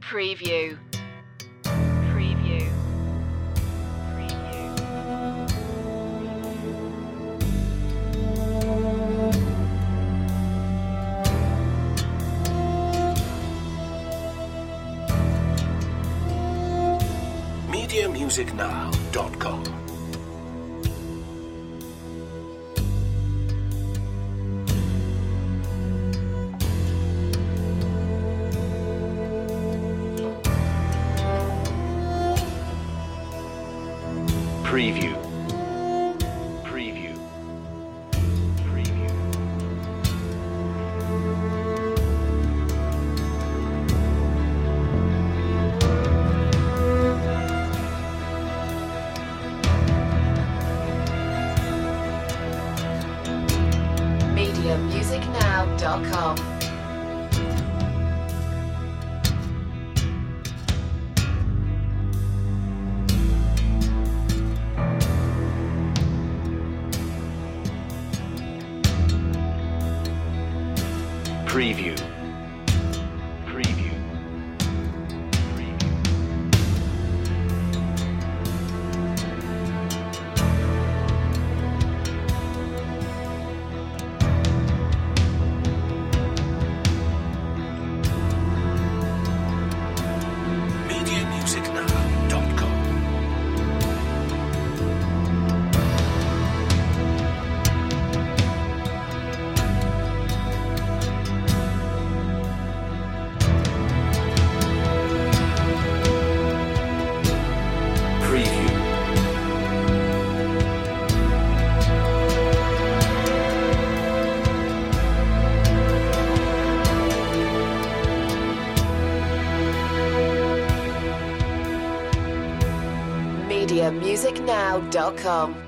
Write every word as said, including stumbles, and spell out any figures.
Preview. Preview. media music now dot com. Preview. Preview. Preview. media music now dot com. Preview. Preview. Preview. media music now dot com. media music now dot com.